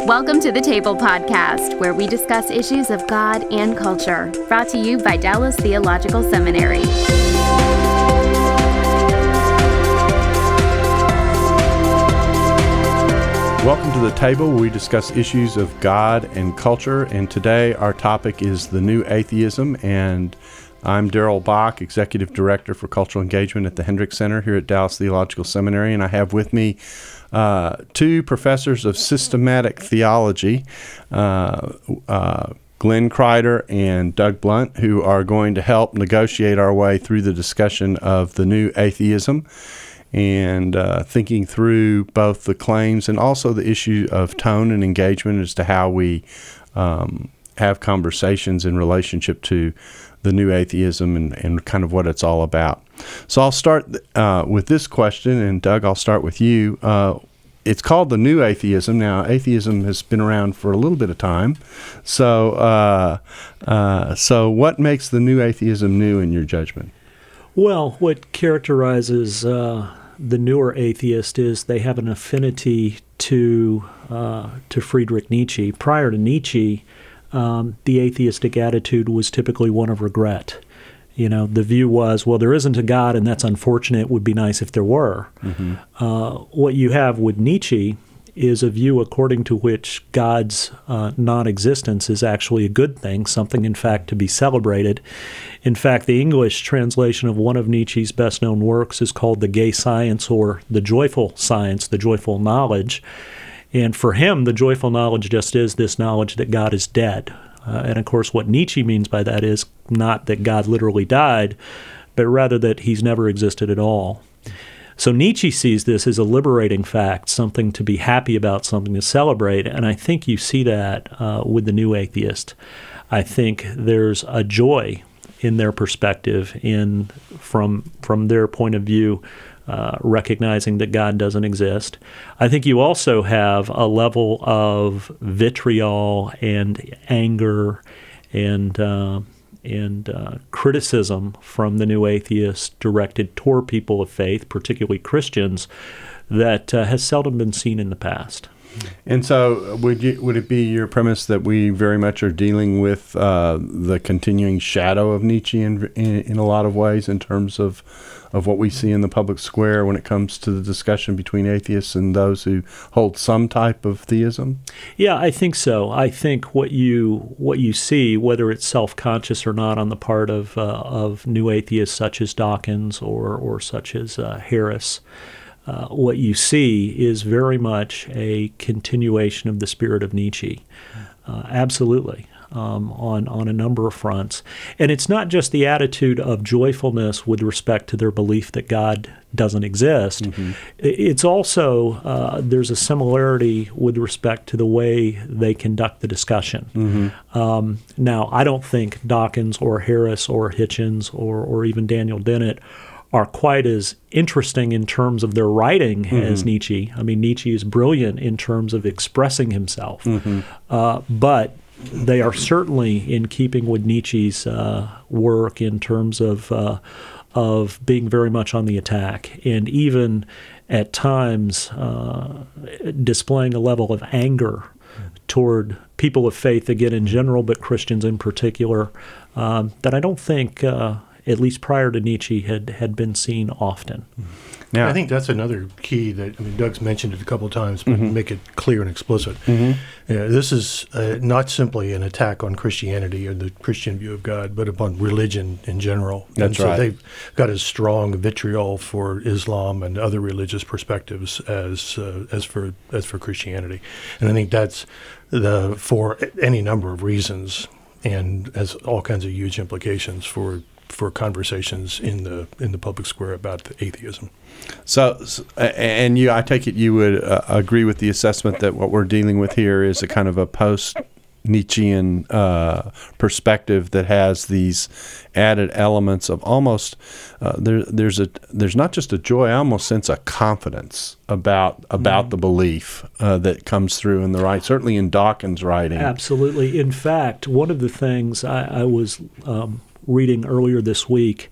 Welcome to the Table Podcast, where we discuss issues of God and culture, brought to you by Dallas Theological Seminary. Welcome to the Table, where we discuss issues of God and culture, and today our topic is the new atheism, and I'm Darrell Bach, Executive Director for Cultural Engagement at the Hendricks Center here at Dallas Theological Seminary, and I have with me two professors of systematic theology, Glenn Kreider and Doug Blunt, who are going to help negotiate our way through the discussion of the new atheism and thinking through both the claims and also the issue of tone and engagement as to how we have conversations in relationship to the new atheism and kind of what it's all about. So I'll start with this question, and Doug, I'll start with you. It's called the new atheism. Now, atheism has been around for a little bit of time. So what makes the new atheism new in your judgment? Well, what characterizes the newer atheist is they have an affinity to Friedrich Nietzsche. Prior to Nietzsche, the atheistic attitude was typically one of regret. You know, the view was, well, there isn't a God, and that's unfortunate. It would be nice if there were. Mm-hmm. What you have with Nietzsche is a view according to which God's non-existence is actually a good thing, something, in fact, to be celebrated. In fact, the English translation of one of Nietzsche's best-known works is called The Gay Science, or The Joyful Science, The Joyful Knowledge. And for him, the joyful knowledge just is this knowledge that God is dead. And of course, what Nietzsche means by that is not that God literally died, but rather that he's never existed at all. So Nietzsche sees this as a liberating fact, something to be happy about, something to celebrate, and I think you see that with the new atheist. I think there's a joy in their perspective, from their point of view, recognizing that God doesn't exist. I think you also have a level of vitriol and anger and criticism from the new atheist directed toward people of faith, particularly Christians, that has seldom been seen in the past. And so would it be your premise that we very much are dealing with the continuing shadow of Nietzsche in a lot of ways in terms of what we see in the public square when it comes to the discussion between atheists and those who hold some type of theism? Yeah, I think so. I think what you see, whether it's self-conscious or not on the part of new atheists such as Dawkins or such as Harris, what you see is very much a continuation of the spirit of Nietzsche. Absolutely. On a number of fronts. And it's not just the attitude of joyfulness with respect to their belief that God doesn't exist. Mm-hmm. It's also, there's a similarity with respect to the way they conduct the discussion. Mm-hmm. Now, I don't think Dawkins or Harris or Hitchens or even Daniel Dennett are quite as interesting in terms of their writing as Nietzsche. I mean, Nietzsche is brilliant in terms of expressing himself. Mm-hmm. But they are certainly in keeping with Nietzsche's work in terms of being very much on the attack, and even at times displaying a level of anger toward people of faith, again in general, but Christians in particular, that I don't think, at least prior to Nietzsche, had been seen often. Now, I think that's another key that, Doug's mentioned it a couple of times, but make it clear and explicit. Mm-hmm. This is not simply an attack on Christianity or the Christian view of God, but upon religion in general. That's right. So they've got as strong vitriol for Islam and other religious perspectives as for Christianity. And I think that's for any number of reasons, and has all kinds of huge implications for conversations in the public square about atheism. So, and I take it you would agree with the assessment that what we're dealing with here is a kind of a post-Nietzschean perspective that has these added elements of almost there's not just a joy, I almost sense a confidence about the belief that comes through in the right, certainly in Dawkins' writing. Absolutely. In fact, one of the things I was reading earlier this week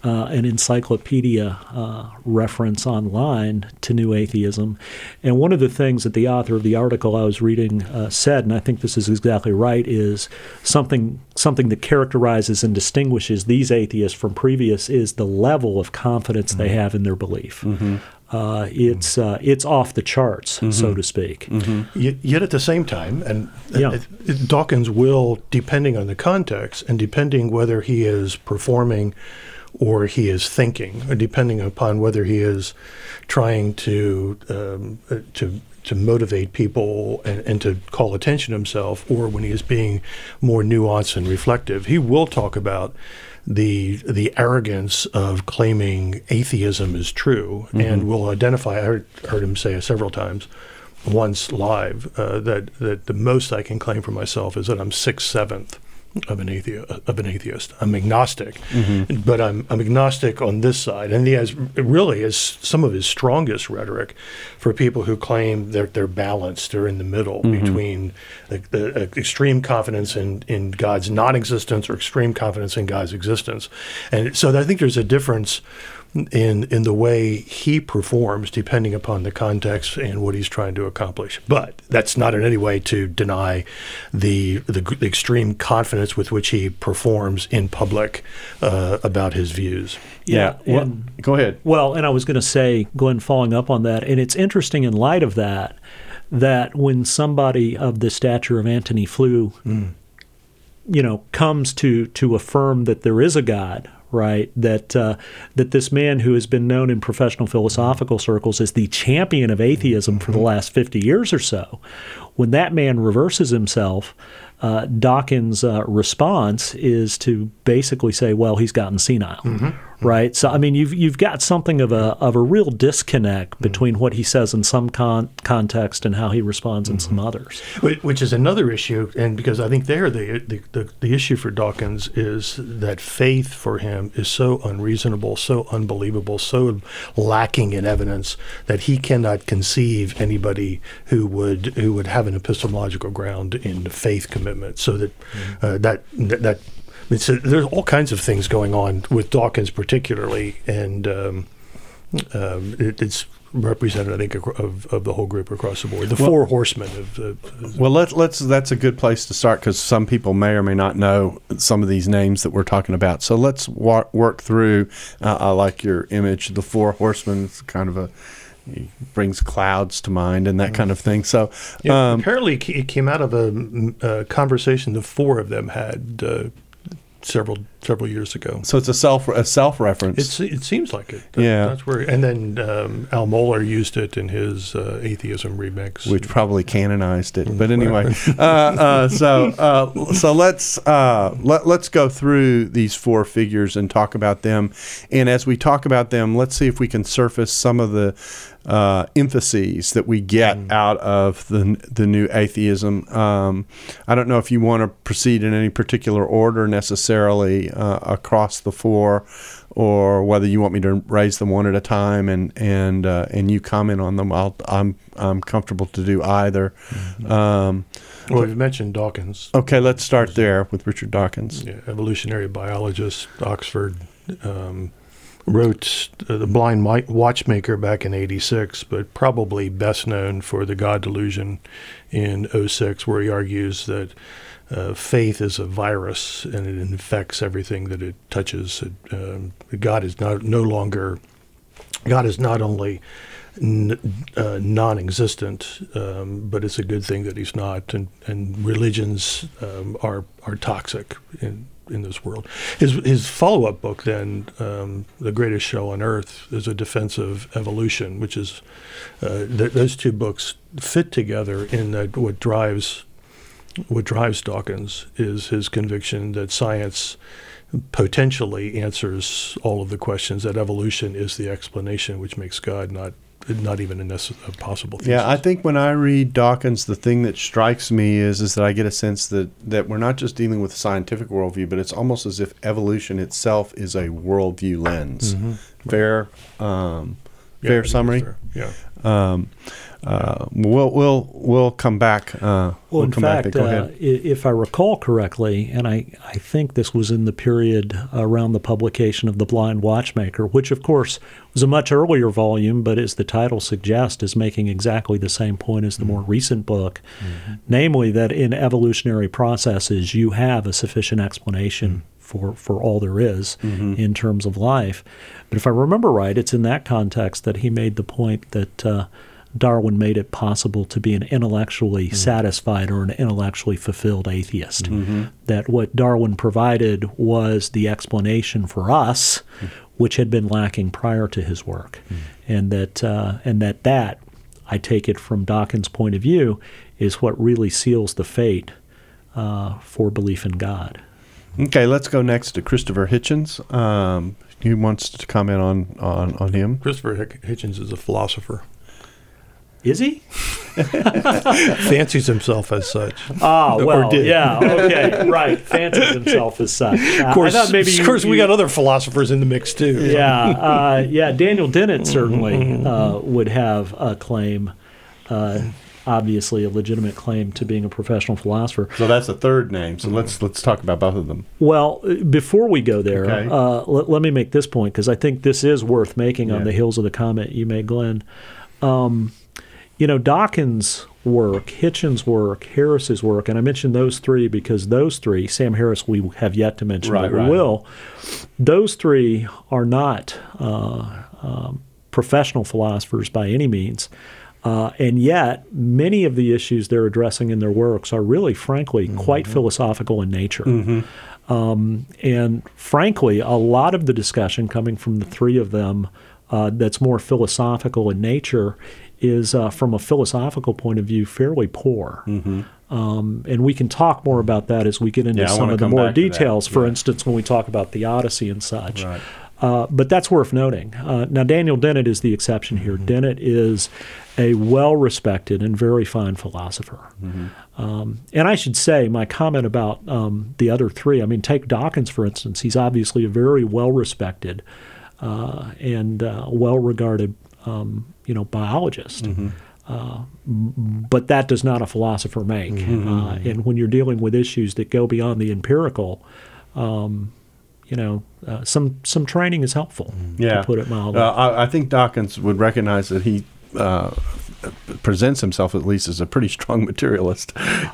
an encyclopedia reference online to New Atheism. And one of the things that the author of the article I was reading said, and I think this is exactly right, is something that characterizes and distinguishes these atheists from previous is the level of confidence they have in their belief. Mm-hmm. It's off the charts, so to speak. Mm-hmm. Yet at the same time, and Dawkins will, depending on the context and depending whether he is performing or he is thinking, or depending upon whether he is trying to motivate people and to call attention to himself, or when he is being more nuanced and reflective, he will talk about the arrogance of claiming atheism is true, and will identify. I heard him say several times, once live, that the most I can claim for myself is that I'm 6/7 of an atheist. I'm agnostic, but I'm agnostic on this side, and he has some of his strongest rhetoric for people who claim they're balanced, they're in the middle between the extreme confidence in God's non-existence or extreme confidence in God's existence. And so I think there's a difference in the way he performs depending upon the context and what he's trying to accomplish. But that's not in any way to deny the extreme confidence with which he performs in public about his views. Yeah. Go ahead. Well, and I was going to say, Glenn, following up on that, and it's interesting in light of that when somebody of the stature of Antony Flew, comes to affirm that there is a God, right? That this man who has been known in professional philosophical circles as the champion of atheism for the last 50 years or so, when that man reverses himself, Dawkins' response is to basically say, well, he's gotten senile, right? So, I mean, you've got something of a real disconnect between what he says in some context and how he responds in some others. Which is another issue, and because I think there the issue for Dawkins is that faith for him is so unreasonable, so unbelievable, so lacking in evidence that he cannot conceive anybody who would have an epistemological ground in faith commitment. So so there's all kinds of things going on with Dawkins particularly, and it's representative, I think, of the whole group across the board. The four horsemen of the. Well, that's a good place to start because some people may or may not know some of these names that we're talking about. So let's work through. I like your image, the four horsemen. It's kind of he brings clouds to mind and that kind of thing. So apparently it came out of a conversation the four of them had several years ago. So it's a self-reference. It seems like it. Yeah. That's where. And then Al Mohler used it in his atheism remix, which probably canonized it. But anyway, so let's go through these four figures and talk about them. And as we talk about them, let's see if we can surface some of the emphases that we get out of the new atheism. I don't know if you want to proceed in any particular order necessarily across the four, or whether you want me to raise them one at a time and you comment on them. I'm comfortable to do either. Well, you mentioned Dawkins. Okay, let's start there with Richard Dawkins. Yeah, evolutionary biologist, Oxford. Wrote The Blind Watchmaker back in 86, but probably best known for The God Delusion in 06, where he argues that faith is a virus and it infects everything that it touches. God is not only non-existent, but it's a good thing that he's not, and religions are toxic in this world. His follow-up book then, The Greatest Show on Earth, is a defense of evolution, which is those two books fit together in that what drives Dawkins is his conviction that science potentially answers all of the questions, that evolution is the explanation, which makes God not even a possible thesis. Yeah, I think when I read Dawkins, the thing that strikes me is that I get a sense that we're not just dealing with a scientific worldview, but it's almost as if evolution itself is a worldview lens. Fair summary? Fair. Yeah. We'll come back. In fact, Go ahead. If I recall correctly, and I think this was in the period around the publication of The Blind Watchmaker, which of course was a much earlier volume, but as the title suggests, is making exactly the same point as the more recent book, namely that in evolutionary processes you have a sufficient explanation for all there is in terms of life. But if I remember right, it's in that context that he made the point that Darwin made it possible to be an intellectually satisfied or an intellectually fulfilled atheist. That what Darwin provided was the explanation for us, which had been lacking prior to his work. And that, I take it from Dawkins' point of view, is what really seals the fate for belief in God. Okay, let's go next to Christopher Hitchens. Who wants to comment on him? Christopher Hitchens is a philosopher. Is he? Fancies himself as such. Okay, right. Fancies himself as such. Of course, we got other philosophers in the mix too. Yeah, Daniel Dennett certainly would have a claim, obviously a legitimate claim to being a professional philosopher. So that's a third name. So let's talk about both of them. Well, before we go there, let me make this point, because I think this is worth making on the heels of the comment you made, Glenn. Dawkins' work, Hitchens' work, Harris's work, and I mentioned those three because those three, Sam Harris we have yet to mention, but we will, those three are not professional philosophers by any means, and yet many of the issues they're addressing in their works are really, frankly, quite philosophical in nature. And frankly, a lot of the discussion coming from the three of them that's more philosophical in nature is, from a philosophical point of view, fairly poor. And we can talk more about that as we get into some of the more details, for instance, when we talk about the Odyssey and such. But that's worth noting. Now, Daniel Dennett is the exception here. Dennett is a well-respected and very fine philosopher. And I should say, my comment about the other three, take Dawkins, for instance. He's obviously a very well-respected and well-regarded biologist. But that does not a philosopher make. And when you're dealing with issues that go beyond the empirical, some training is helpful, to put it mildly. I think Dawkins would recognize that he presents himself at least as a pretty strong materialist.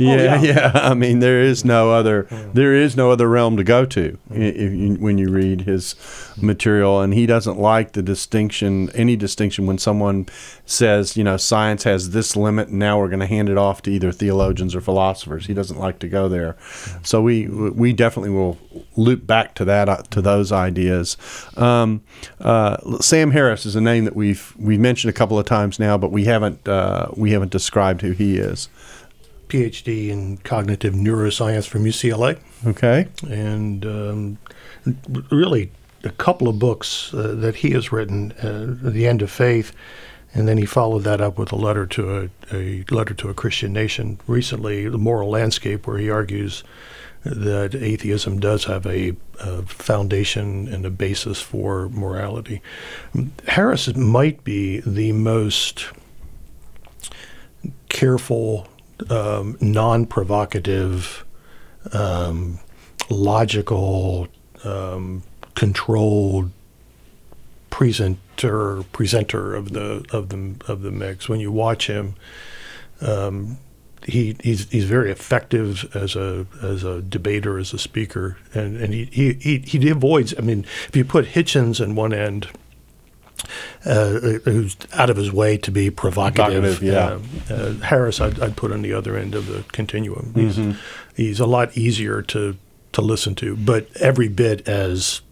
There is no other realm to go to when you read his material, and he doesn't like any distinction when someone says, science has this limit and now we're going to hand it off to either theologians or philosophers. He doesn't like to go there. So we definitely will loop back to that, to those ideas. Sam Harris is a name that we've mentioned a couple of times now, but we haven't described who he is. PhD in cognitive neuroscience from UCLA. Okay. And really a couple of books that he has written, The End of Faith, and then he followed that up with a letter to a Christian nation recently, The Moral Landscape, where he argues that atheism does have a foundation and a basis for morality. Harris might be the most careful, non-provocative, logical, controlled presenter of the mix. When you watch him, he's very effective as a debater, as a speaker, and he avoids. If you put Hitchens in one end, who's out of his way to be provocative, Harris I'd put on the other end of the continuum. He's a lot easier to listen to, but every bit as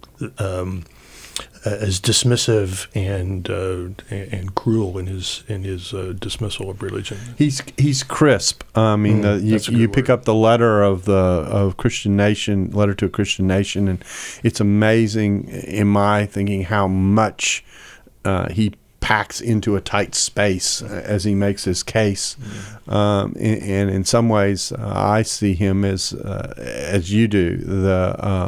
dismissive and cruel in his dismissal of religion. He's crisp. You pick up the letter of Christian Nation, letter to a Christian nation, and it's amazing in my thinking how much he packs into a tight space as he makes his case. And in some ways, I see him as you do,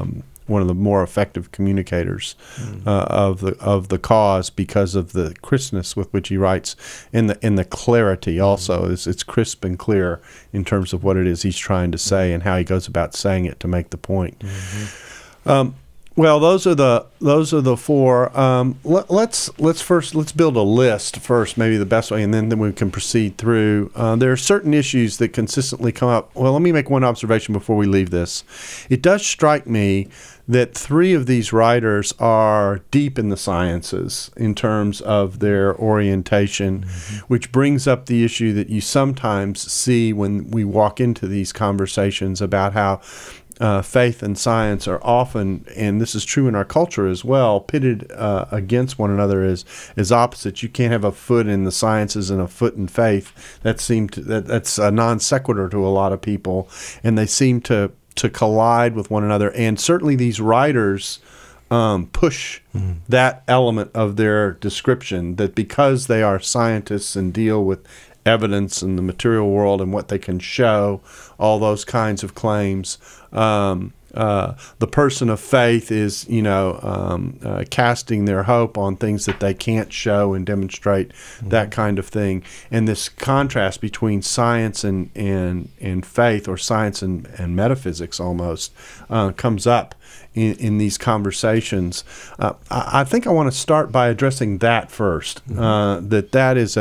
one of the more effective communicators of the cause because of the crispness with which he writes, and the clarity also. It's crisp and clear in terms of what it is he's trying to say and how he goes about saying it to make the point. Well, those are the four. Let's build a list first, maybe the best way, and then we can proceed through. There are certain issues that consistently come up. Well, let me make one observation before we leave this. It does strike me that three of these writers are deep in the sciences in terms of their orientation, which brings up the issue that you sometimes see when we walk into these conversations about how faith and science are often, and this is true in our culture as well, pitted against one another as opposites. You can't have a foot in the sciences and a foot in faith. That's a non sequitur to a lot of people, and they seem to collide with one another. And certainly these writers push that element of their description, that because they are scientists and deal with evidence in the material world and what they can show, all those kinds of claims. The person of faith is, casting their hope on things that they can't show and demonstrate, that kind of thing. And this contrast between science and faith, or science and metaphysics almost, comes up in these conversations. I think I want to start by addressing that first, that is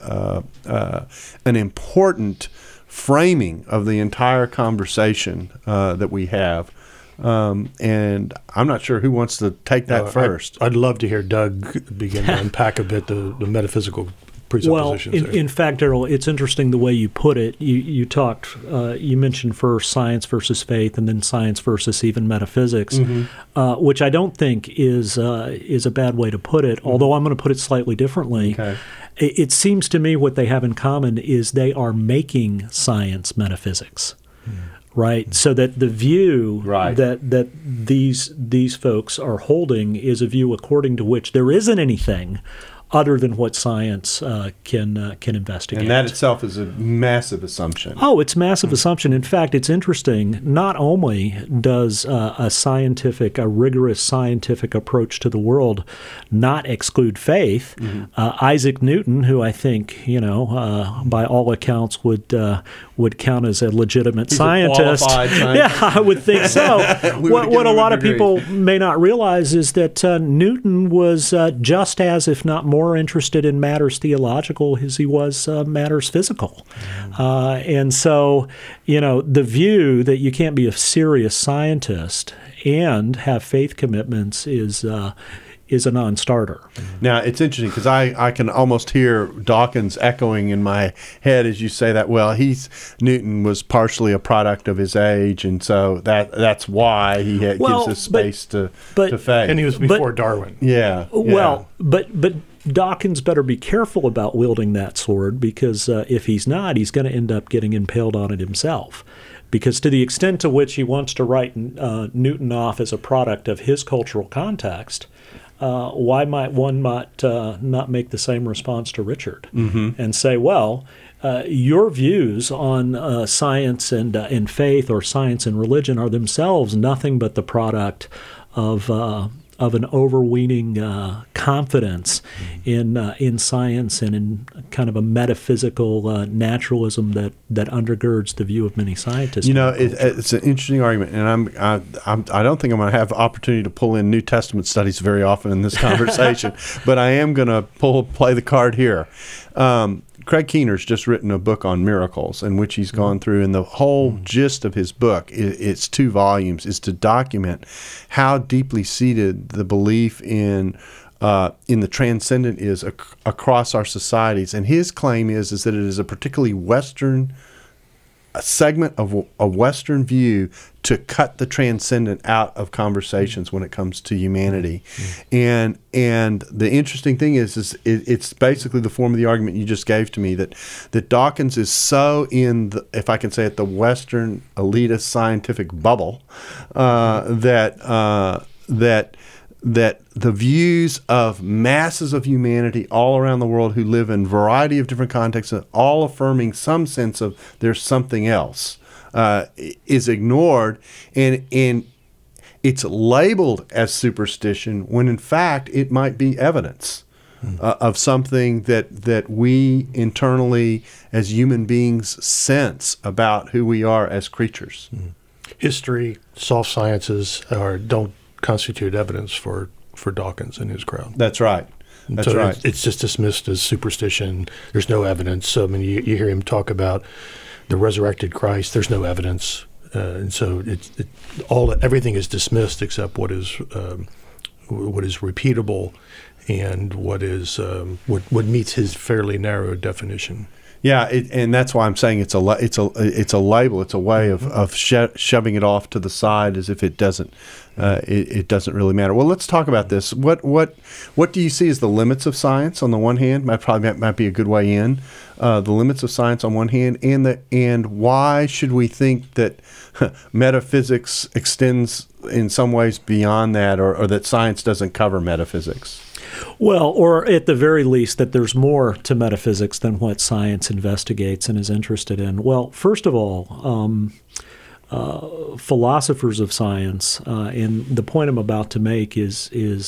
an important framing of the entire conversation that we have. And I'm not sure who wants to take that first. I'd love to hear Doug begin to unpack a bit the metaphysical presuppositions. Well, in fact, Darrell, it's interesting the way you put it. You talked, you mentioned first science versus faith, and then science versus even metaphysics, which I don't think is a bad way to put it, although I'm going to put it slightly differently. Okay. It seems to me what they have in common is they are making science metaphysics. Right, so that the view that these folks are holding is a view according to which there isn't anything other than what science can investigate. And that itself is a massive assumption. Oh, it's a massive assumption. In fact, it's interesting. Not only does a rigorous scientific approach to the world not exclude faith, Isaac Newton, who I think, by all accounts would count as a legitimate scientist. Yeah, I would think so. What a lot of people may not realize is that Newton was just as, if not more, interested in matters theological as he was matters physical. And so, the view that you can't be a serious scientist and have faith commitments is a non-starter. Now, it's interesting because I can almost hear Dawkins echoing in my head as you say that. Well, Newton was partially a product of his age, and so that's why he gives us space to faith. And he was before Darwin. Yeah. Well, but Dawkins better be careful about wielding that sword, because if he's not, he's going to end up getting impaled on it himself. Because to the extent to which he wants to write Newton off as a product of his cultural context, why might one not make the same response to Richard and say, well, your views on science and faith, or science and religion, are themselves nothing but the product of an overweening confidence in science and in kind of a metaphysical naturalism that undergirds the view of many scientists. It's an interesting argument, and I don't think I'm going to have opportunity to pull in New Testament studies very often in this conversation, but I am going to play the card here. Craig Keener's just written a book on miracles, in which he's gone through, and the whole gist of his book, it's 2 volumes, is to document how deeply seated the belief in the transcendent is across our societies. And his claim is that it is a particularly Western segment of a Western view to cut the transcendent out of conversations when it comes to humanity. And the interesting thing is it's basically the form of the argument you just gave to me, that Dawkins is so in the, if I can say it, the Western elitist scientific bubble, that the views of masses of humanity all around the world who live in a variety of different contexts, all affirming some sense of there's something else, is ignored, and it's labeled as superstition when in fact it might be evidence of something that we internally as human beings sense about who we are as creatures. History, soft sciences don't constitute evidence for Dawkins and his crowd. That's right. That's so right. It's just dismissed as superstition. There's no evidence. So, I mean, you hear him talk about the resurrected Christ. There's no evidence, and so everything is dismissed except what is repeatable and what meets his fairly narrow definition. Yeah, and that's why I'm saying it's a label. It's a way of shoving it off to the side as if it doesn't really matter. Well, let's talk about this. What do you see as the limits of science on the one hand? Might be a good way in. The limits of science on one hand, and why should we think that metaphysics extends in some ways beyond that, or that science doesn't cover metaphysics? Well, or at the very least, that there's more to metaphysics than what science investigates and is interested in. Well, first of all, philosophers of science, and the point I'm about to make is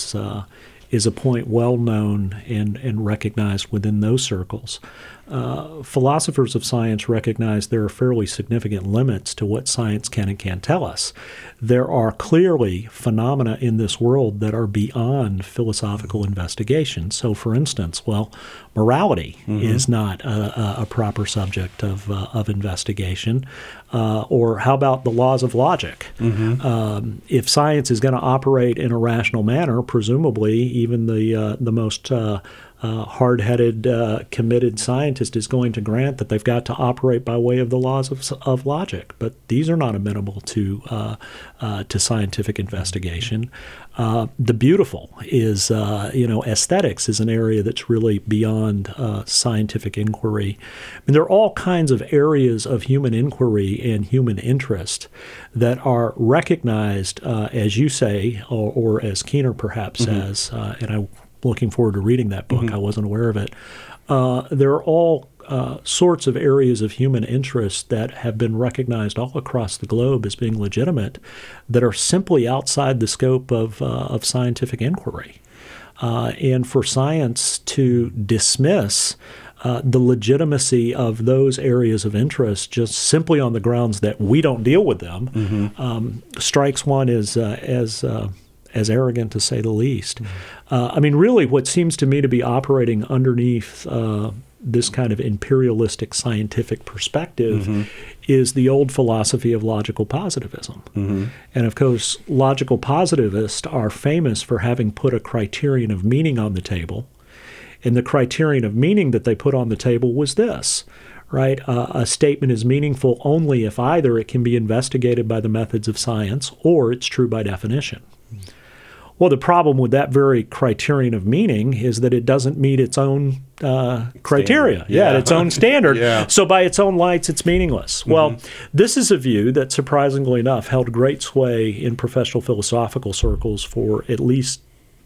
a point well known and recognized within those circles. Philosophers of science recognize there are fairly significant limits to what science can and can't tell us. There are clearly phenomena in this world that are beyond philosophical investigation. So, for instance, morality is not a proper subject of investigation. Or how about the laws of logic? If science is going to operate in a rational manner, presumably even the most hard-headed, committed scientist is going to grant that they've got to operate by way of the laws of logic. But these are not amenable to scientific investigation. The beautiful is, aesthetics is an area that's really beyond scientific inquiry. I mean, there are all kinds of areas of human inquiry and human interest that are recognized, as you say, or as Keener perhaps says, and I'm looking forward to reading that book. I wasn't aware of it. There are all sorts of areas of human interest that have been recognized all across the globe as being legitimate that are simply outside the scope of scientific inquiry. And for science to dismiss the legitimacy of those areas of interest just simply on the grounds that we don't deal with them strikes one as arrogant, to say the least. I mean, really, what seems to me to be operating underneath this kind of imperialistic scientific perspective is the old philosophy of logical positivism. And, of course, logical positivists are famous for having put a criterion of meaning on the table. And the criterion of meaning that they put on the table was this. Right? A statement is meaningful only if either it can be investigated by the methods of science or it's true by definition. Well, the problem with that very criterion of meaning is that it doesn't meet its own criteria. Its own standard. So by its own lights, it's meaningless. Well, this is a view that, surprisingly enough, held great sway in professional philosophical circles for at least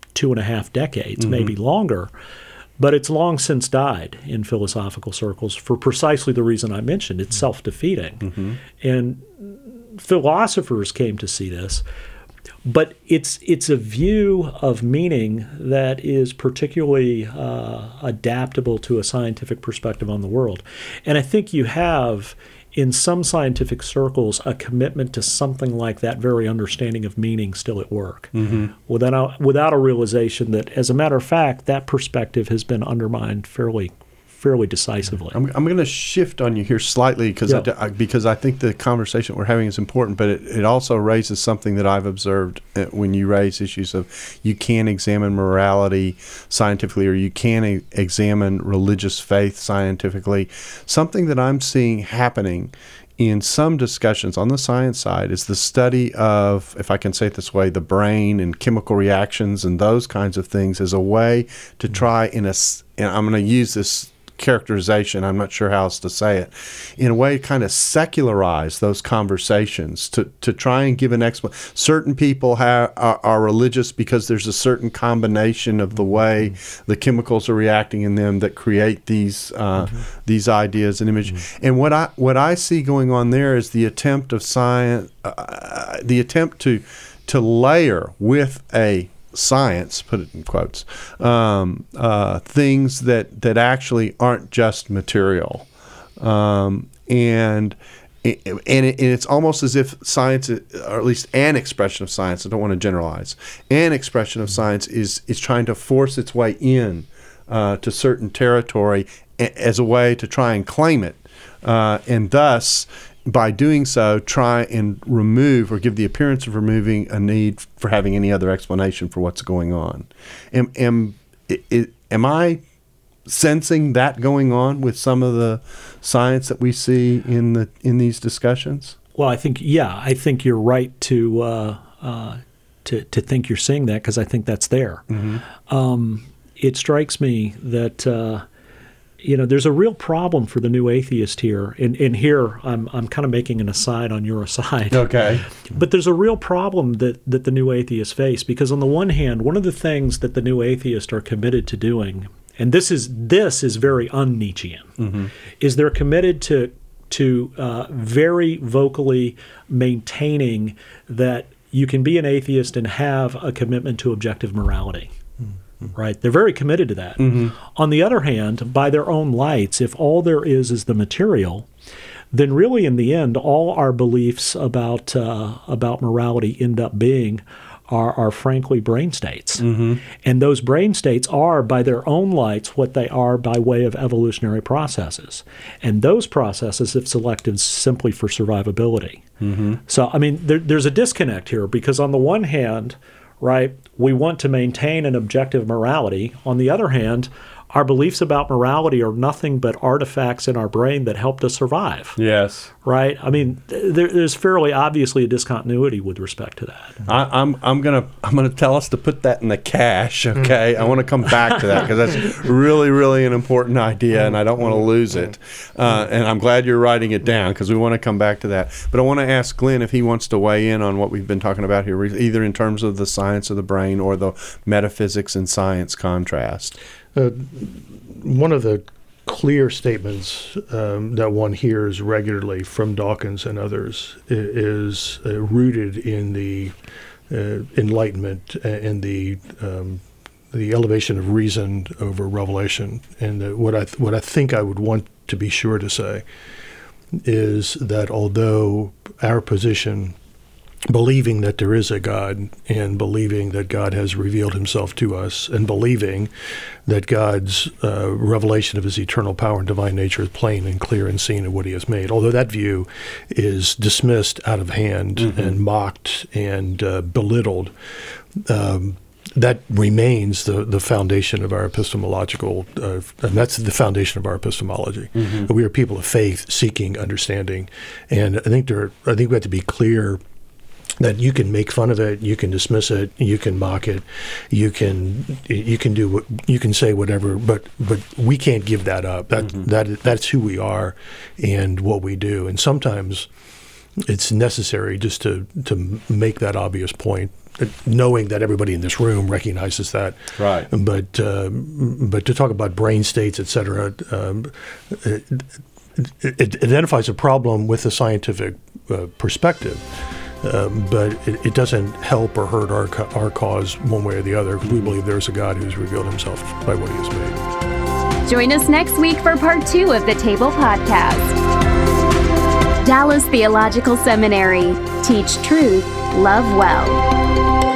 2.5 decades, maybe longer. But it's long since died in philosophical circles for precisely the reason I mentioned. It's self-defeating. And philosophers came to see this. But it's a view of meaning that is particularly adaptable to a scientific perspective on the world. And I think you have, in some scientific circles, a commitment to something like that very understanding of meaning still at work, without a realization that, as a matter of fact, that perspective has been undermined fairly decisively. I'm going to shift on you here slightly because I think the conversation we're having is important, but it also raises something that I've observed when you raise issues of you can examine morality scientifically or you can examine religious faith scientifically. Something that I'm seeing happening in some discussions on the science side is the study of, if I can say it this way, the brain and chemical reactions and those kinds of things as a way to try and I'm going to use this characterization, I'm not sure how else to say it, in a way kind of secularize those conversations to try and give an explanation. Certain people are religious because there's a certain combination of the way the chemicals are reacting in them that create these ideas and images. And what I see going on there is the attempt of science, the attempt to layer with a science, put it in quotes, things that actually aren't just material. And it's almost as if science, or at least an expression of science, I don't want to generalize, an expression of science is trying to force its way in to certain territory as a way to try and claim it. And thus, by doing so, try and remove or give the appearance of removing a need for having any other explanation for what's going on. Am I sensing that going on with some of the science that we see in these discussions? Well, I think you're right to think you're seeing that, because I think that's there. Mm-hmm. It strikes me that there's a real problem for the new atheist here, and here I'm kind of making an aside on your aside. Okay. But there's a real problem that the new atheists face, because on the one hand, one of the things that the new atheists are committed to doing, and this is very un-Nietzschean, mm-hmm. is they're committed to very vocally maintaining that you can be an atheist and have a commitment to objective morality. Right? They're very committed to that. Mm-hmm. On the other hand, by their own lights, if all there is the material, then really in the end, all our beliefs about morality end up being are frankly brain states. Mm-hmm. And those brain states are, by their own lights, what they are by way of evolutionary processes. And those processes have selected simply for survivability. Mm-hmm. So, I mean, there's a disconnect here, because on the one hand, right, we want to maintain an objective morality. On the other hand, our beliefs about morality are nothing but artifacts in our brain that helped us survive. Yes. Right? I mean, there's fairly obviously a discontinuity with respect to that. I'm gonna tell us to put that in the cache. Okay, I want to come back to that, because that's really, really an important idea, and I don't want to lose it. And I'm glad you're writing it down, because we want to come back to that. But I want to ask Glenn if he wants to weigh in on what we've been talking about here, either in terms of the science of the brain or the metaphysics and science contrast. One of the clear statements that one hears regularly from Dawkins and others is rooted in the Enlightenment and the elevation of reason over revelation. And what I think I would want to be sure to say is that although our position, believing that there is a God and believing that God has revealed himself to us and believing that God's revelation of his eternal power and divine nature is plain and clear and seen in what he has made, although that view is dismissed out of hand mm-hmm. and mocked and belittled, that remains the foundation of our epistemological, and that's the foundation of our epistemology. Mm-hmm. We are people of faith seeking understanding, and I think we have to be clear that you can make fun of it, you can dismiss it, you can mock it, you can say whatever, but we can't give that up. That's who we are and what we do. And sometimes it's necessary just to make that obvious point, knowing that everybody in this room recognizes that. Right. But to talk about brain states, et cetera, it identifies a problem with the scientific perspective. But it doesn't help or hurt our cause one way or the other, because we believe there's a God who's revealed himself by what he has made. Join us next week for part 2 of the Table Podcast. Dallas Theological Seminary. Teach truth, love well.